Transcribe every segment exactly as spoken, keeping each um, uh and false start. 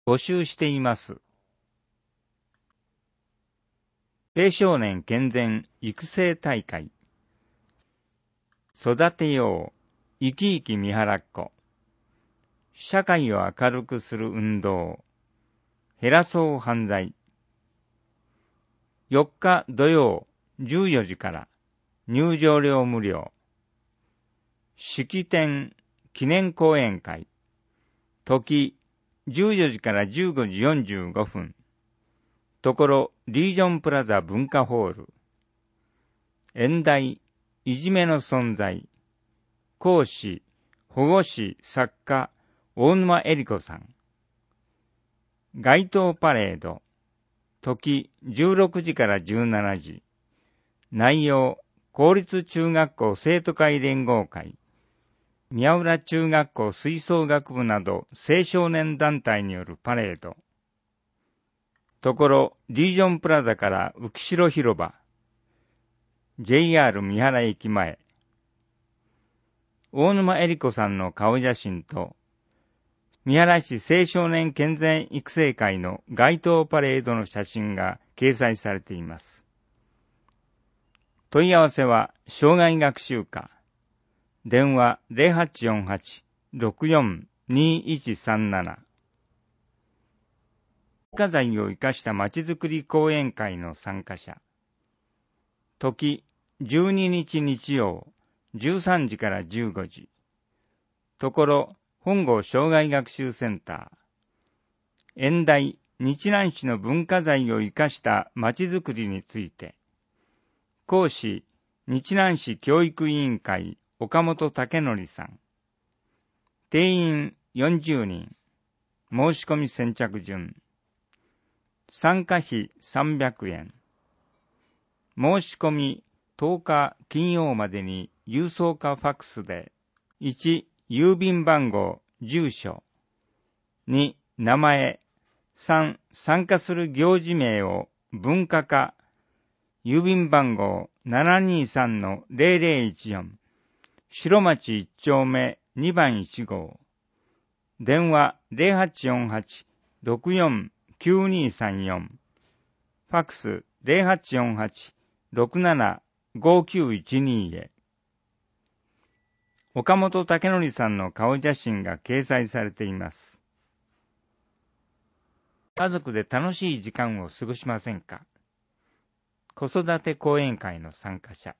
募集しています。青少年健全育成大会。育てよう、生き生き見払っこ。社会を明るくする運動。減らそう犯罪。よっか土曜じゅうよじから入場料無料。式典記念講演会。時じゅうよじからじゅうごじよんじゅうごふん。ところリージョンプラザ文化ホール。演題いじめの存在。講師保護司作家大沼恵理子さん。街頭パレード。時じゅうろくじからじゅうしちじ。内容公立中学校生徒会連合会。宮浦中学校吹奏楽部など青少年団体によるパレード。ところリージョンプラザから浮代広場。ジェイアール 三原駅前。大沼恵理子さんの顔写真と、三原市青少年健全育成会の街頭パレードの写真が掲載されています。問い合わせは障害学習課。電話 ゼロはちよんはち ろくよん にいちさんなな。文化財を生かしたまちづくり講演会の参加者。時じゅうににち日曜じゅうさんじからじゅうごじ。ところ本郷障害学習センター。演題日南市の文化財を生かしたまちづくりについて。講師日南市教育委員会岡本武則さん。定員よんじゅうにん。申し込み先着順。参加費さんびゃくえん。申し込みとおか金曜までに郵送かファックスで、いち郵便番号住所、に名前、さん参加する行事名を文化課、郵便番号 ななにさんのゼロゼロいちよん、白町いち丁目にばんいち号。電話 ゼロはちよんはち ろくよん きゅうにさんよん。ファックス ゼロはちよんはち ろくなな ごきゅういちに へ。岡本武則さんの顔写真が掲載されています。家族で楽しい時間を過ごしませんか？子育て講演会の参加者。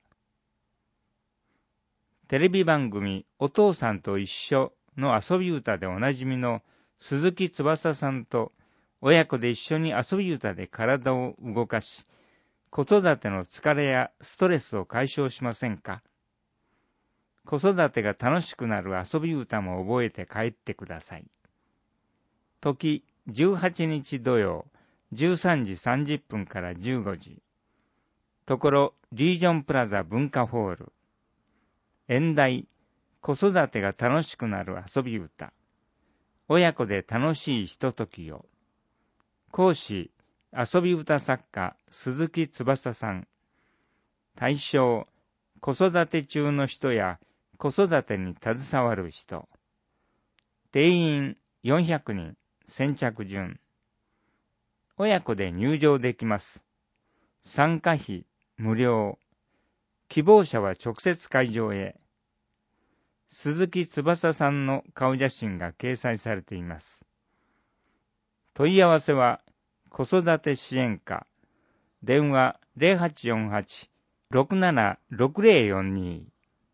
テレビ番組お父さんと一緒の遊び歌でおなじみの鈴木翼さんと親子で一緒に遊び歌で体を動かし、子育ての疲れやストレスを解消しませんか？子育てが楽しくなる遊び歌も覚えて帰ってください。時じゅうはちにち土曜じゅうさんじさんじゅっぷんからじゅうごじ。ところリージョンプラザ文化ホール。演題子育てが楽しくなる遊び歌。親子で楽しいひとときを。講師遊び歌作家鈴木翼さん。対象子育て中の人や子育てに携わる人。定員よんひゃくにん。先着順。親子で入場できます。参加費無料。希望者は直接会場へ。鈴木翼さんの顔写真が掲載されています。問い合わせは子育て支援課。電話 ゼロはちよんはち ろくなな ろくゼロよんに。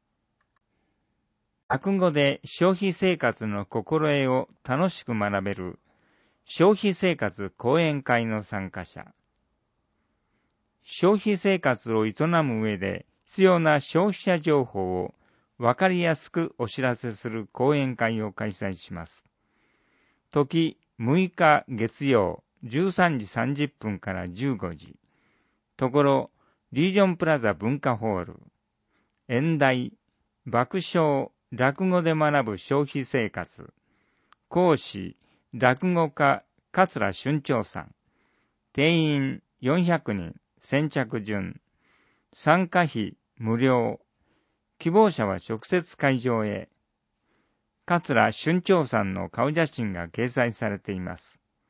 落語で消費生活の心得を楽しく学べる消費生活講演会の参加者。消費生活を営む上で必要な消費者情報をわかりやすくお知らせする講演会を開催します。時むいか月曜じゅうさんじさんじゅっぷんからじゅうごじ。ところリージョンプラザ文化ホール。演題爆笑落語で学ぶ消費生活。講師落語家桂春長さん。定員よんひゃくにん。先着順。参加費無料。希望者は直接会場へ。桂春長さんの顔写真が掲載されています。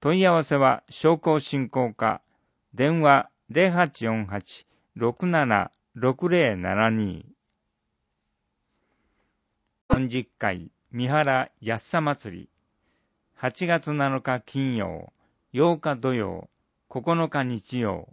問い合わせは商工振興課、電話 ゼロはちよんはち ろくなな ろくゼロななに。よんじゅっかい三原安さ祭り、はちがつなのか金曜、ようか土曜、ここのか日曜。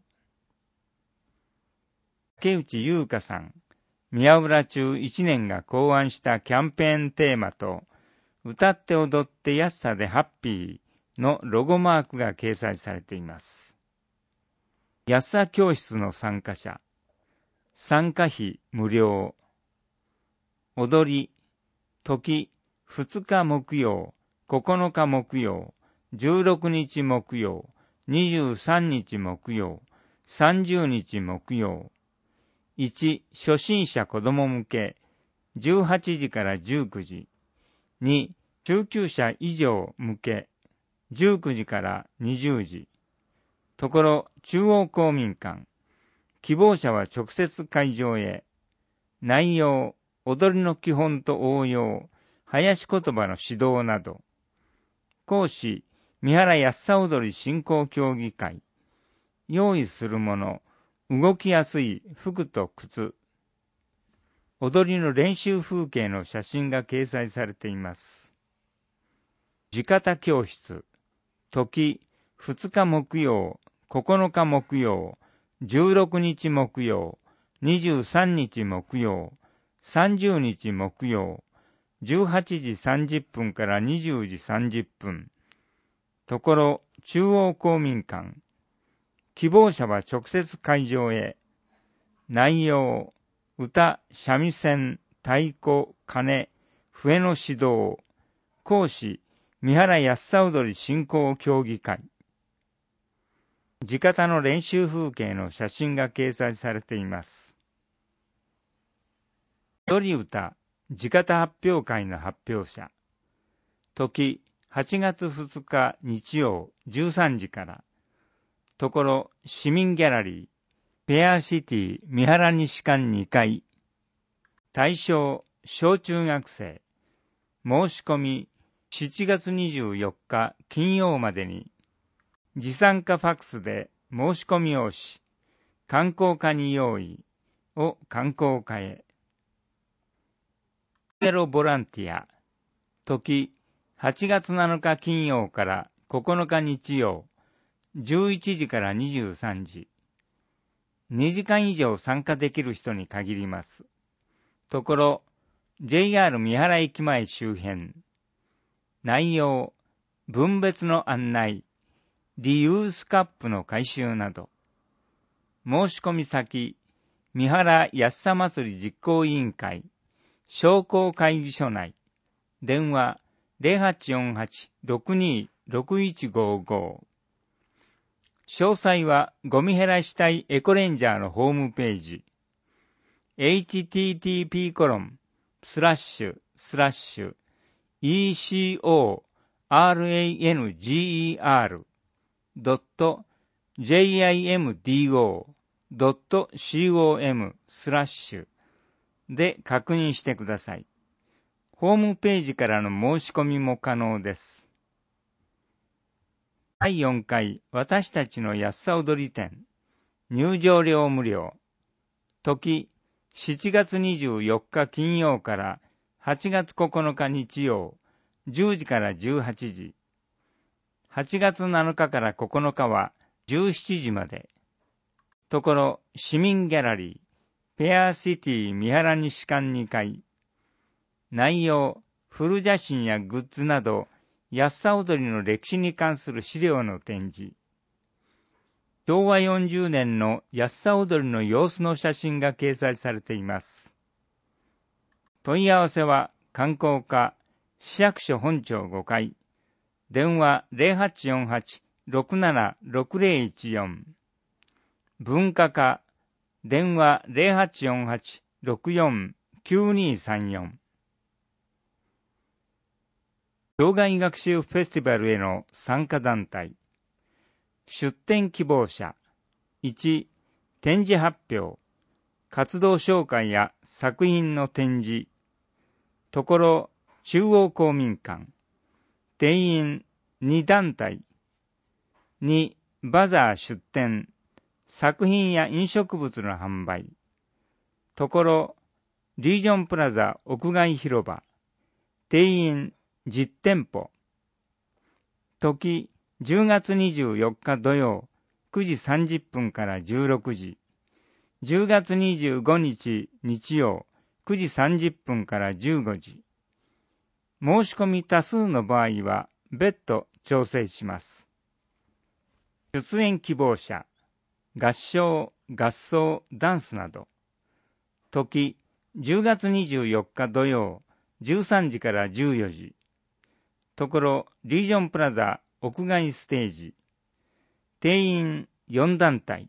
竹内優香さん、宮浦中いちねんが考案したキャンペーンテーマと、歌って踊って安さでハッピーのロゴマークが掲載されています。安さ教室の参加者、参加費無料。踊り、時、ふつか木曜、ここのか木曜、じゅうろくにち木曜、にじゅうさんにち木曜、さんじゅうにち木曜。いち、初心者子供向け、じゅうはちじからじゅうくじ。に、中級者以上向け、じゅうくじからにじゅうじ。ところ、中央公民館。希望者は直接会場へ。内容、踊りの基本と応用、林言葉の指導など。講師、三原安さ踊り振興協議会。用意するもの、動きやすい服と靴。踊りの練習風景の写真が掲載されています。地方教室。時、ふつか木曜、ここのか木曜、じゅうろくにち木曜、にじゅうさんにち木曜、さんじゅうにち木曜、じゅうはちじさんじゅっぷんからにじゅうじさんじゅっぷん。ところ、中央公民館。希望者は直接会場へ。内容、歌、三味線、太鼓、鐘、笛の指導。講師、三原安さ踊り振興協議会。地方の練習風景の写真が掲載されています。踊り歌、地方発表会の発表者。時、はちがつふつか日曜じゅうさんじから。ところ、市民ギャラリー、ペアシティ三原西館にかい。対象、小中学生。申し込み、しちがつにじゅうよっか金曜までに。持参加ファックスで申し込み用紙、観光課に用意を観光課へ。ゼロボランティア。時、はちがつなのか金曜からここのか日曜、じゅういちじからにじゅうさんじ。にじかん以上参加できる人に限ります。ところ、ジェイアール 三原駅前周辺。内容、分別の案内、リユースカップの回収など。申し込み先、三原安さ祭り実行委員会、商工会議所内。電話、ゼロはちよんはち ろくにろくいちごご。詳細はゴミ減らしたいエコレンジャーのホームページ、エイチティーティーピーコロンスラッシュスラッシュイーシーオーアールエーエヌジーイーアールドットジェイアイエムディーオードットコムスラッシュで確認してください。ホームページからの申し込みも可能です。だいよんかい私たちの安さ踊り展。入場料無料。時、しちがつにじゅうよっか金曜からはちがつここのか日曜、じゅうじからじゅうはちじ。はちがつなのかからここのかはじゅうしちじまで。ところ、市民ギャラリー、ペアシティ三原西館にかい。内容、古写真やグッズなど、安さ踊りの歴史に関する資料の展示。しょうわよんじゅうねんの安さ踊りの様子の写真が掲載されています。問い合わせは、観光課、市役所本庁ごかい。電話 ゼロはちよんはち ろくなな ろくゼロいちよん。文化課、電話 ゼロはちよんはち ろくよん きゅうにさんよん。障害学習フェスティバルへの参加団体。出展希望者。いち、展示発表。活動紹介や作品の展示。ところ、中央公民館。定員に団体。 に、バザー出店、作品や飲食物の販売。ところ、リージョンプラザ屋外広場、定員じゅってんぽ。時、じゅうがつにじゅうよっか土曜、くじさんじゅっぷんからじゅうろくじ。じゅうがつにじゅうごにち日曜、くじさんじゅっぷんからじゅうごじ。申し込み多数の場合は別途調整します。出演希望者、合唱、合奏、ダンスなど。時、じゅうがつにじゅうよっか土曜、じゅうさんじからじゅうよじ。ところ、リージョンプラザ屋外ステージ。定員よんだんたい。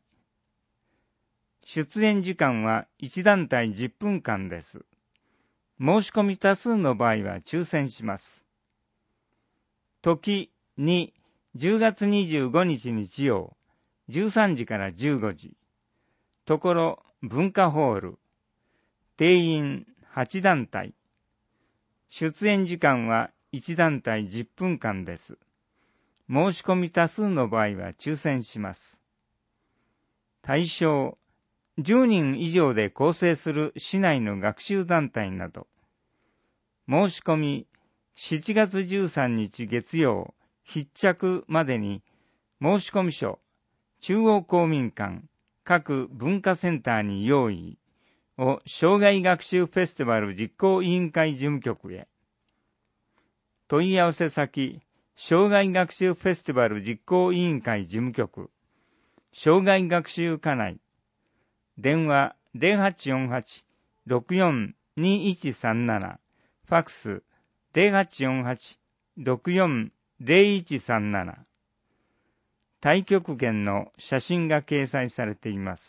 出演時間はいちだんたいじゅっぷんかんです。申し込み多数の場合は抽選します。時に、じゅうがつにじゅうごにち日曜、じゅうさんじからじゅうごじ。ところ、文化ホール。定員はちだんたい。出演時間はいちだんたいじゅっぷんかんです。申し込み多数の場合は抽選します。対象、じゅうにん以上で構成する市内の学習団体など。申し込み、しちがつじゅうさんにち月曜、必着までに、申込書、中央公民館、各文化センターに用意を障害学習フェスティバル実行委員会事務局へ。問い合わせ先、障害学習フェスティバル実行委員会事務局、障害学習課内、電話 ゼロはちよんはち ろくよん にいちさんなな、ファックス ゼロはちよんはち ろくよん ゼロいちさんなな。太極拳の写真が掲載されています。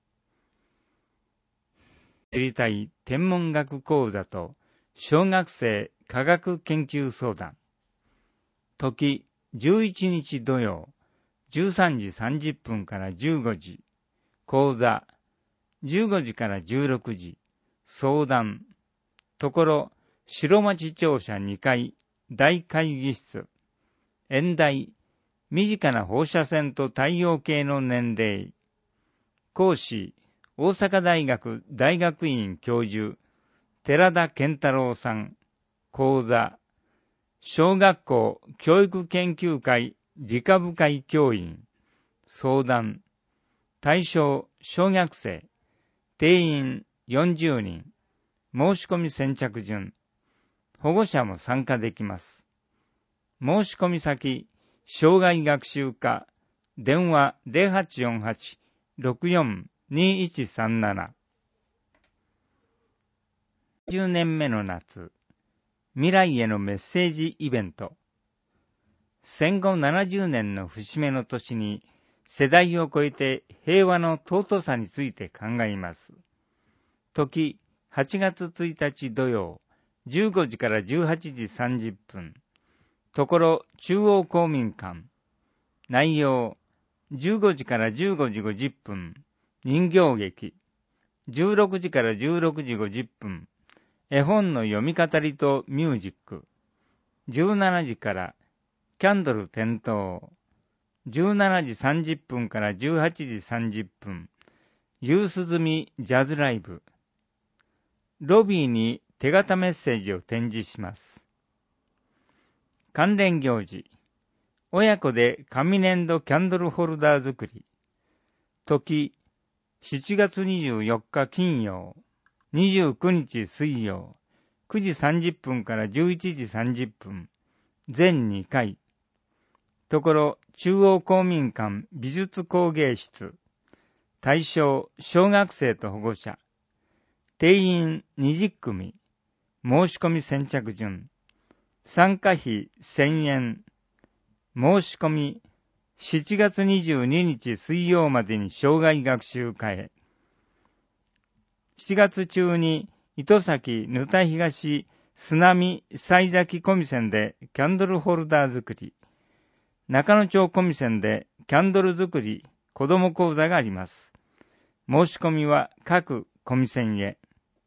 知りたい天文学講座と小学生科学研究相談。時じゅういちにち土曜、じゅうさんじさんじゅっぷんからじゅうごじ。講座、じゅうごじからじゅうろくじ。相談。ところ、白町庁舎にかい大会議室。演題、身近な放射線と太陽系の年齢。講師、大阪大学大学院教授、寺田健太郎さん。講座、小学校教育研究会理科部会教員。相談、対象、小学生。定員よんじゅうにん。申し込み先着順。保護者も参加できます。申し込み先、障害学習課、電話 ゼロはちよんはち ろくよん にいちさんなな。じゅうねんめの夏、未来へのメッセージイベント。戦後ななじゅうねんの節目の年に、世代を超えて平和の尊さについて考えます。時、はちがつついたち土曜、じゅうごじからじゅうはちじさんじゅっぷん。ところ、中央公民館。内容、じゅうごじからじゅうごじごじゅっぷん。人形劇。じゅうろくじからじゅうろくじごじゅっぷん。絵本の読み語りとミュージック。じゅうしちじからキャンドル点灯。じゅうしちじさんじゅっぷんからじゅうはちじさんじゅっぷん。夕涼みジャズライブ。ロビーに手形メッセージを展示します。関連行事。親子で紙粘土キャンドルホルダー作り。時、しちがつにじゅうよっか金曜、にじゅうくにち水曜、くじさんじゅっぷんからじゅういちじさんじゅっぷん。全にかい。ところ、中央公民館美術工芸室。対象、小学生と保護者。定員にじゅっくみ。申し込み先着順。参加費せんえん。申し込み、しちがつにじゅうににち水曜までに障害学習課へ。しちがつ中に、糸崎ぬた東砂見西崎小見線でキャンドルホルダー作り。中野町小見線でキャンドル作り子ども講座があります。申し込みは各小見線へ。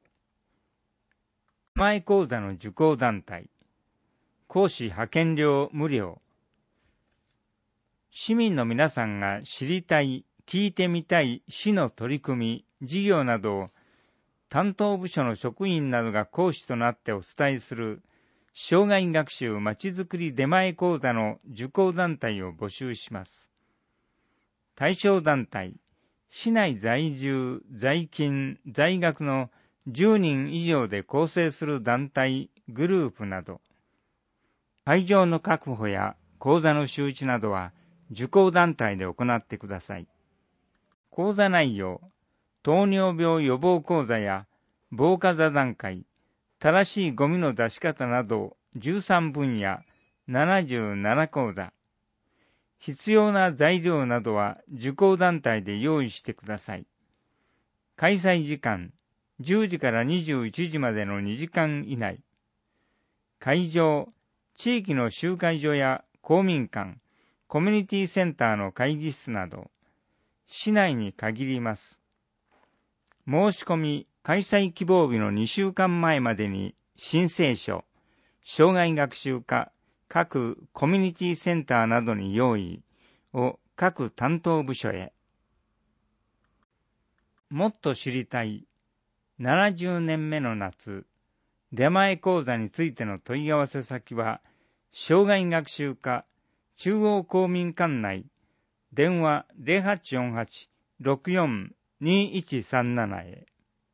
名前講座の受講団体。講師派遣料無料。 市民の皆さんが知りたい、聞いてみたい市の取り組み、事業などを担当部署の職員などが講師となってお伝えする生涯学習まちづくり出前講座の受講団体を募集します。対象団体、市内在住、在勤、在学のじゅうにん以上で構成する団体、グループなど、会場の確保や講座の周知などは受講団体で行ってください。講座内容、糖尿病予防講座や防火座談会、正しいゴミの出し方などじゅうさんぶんやななじゅうなな講座。必要な材料などは受講団体で用意してください。開催時間、じゅうじからにじゅういちじまでのにじかん以内。会場、地域の集会所や公民館、コミュニティセンターの会議室など、市内に限ります。申し込み、開催希望日のにしゅうかんまえまでに申請書、生涯学習課、各コミュニティセンターなどに用意を各担当部署へ。もっと知りたいななじゅうねんめの夏、出前講座についての問い合わせ先は、生涯学習課中央公民館内、電話 ゼロはちよんはち ろくよん にいちさんなな へ。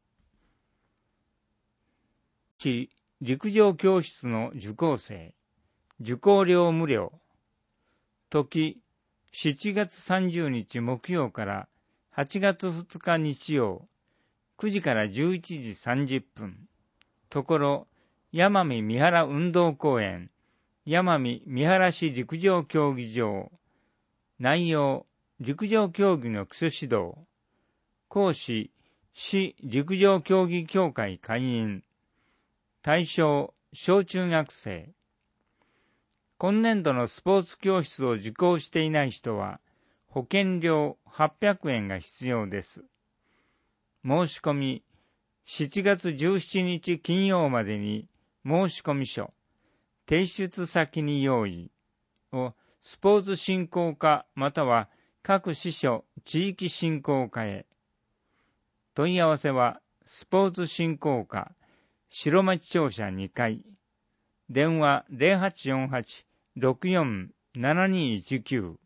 非陸上教室の受講生、受講料無料。時、しちがつさんじゅうにち木曜からはちがつふつか日曜、くじからじゅういちじさんじゅっぷん。ところ、山見三原運動公園、山見三原市陸上競技場。内容、陸上競技の基礎指導。講師、市陸上競技協会会員。対象、小中学生。今年度のスポーツ教室を受講していない人は、保険料はっぴゃくえんが必要です。申し込み、しちがつじゅうしちにち金曜までに申込書、提出先に用意をスポーツ振興課または各支所地域振興課へ。問い合わせはスポーツ振興課白町庁舎にかい、電話 ゼロはちよんはち ろくよん ななにいちきゅう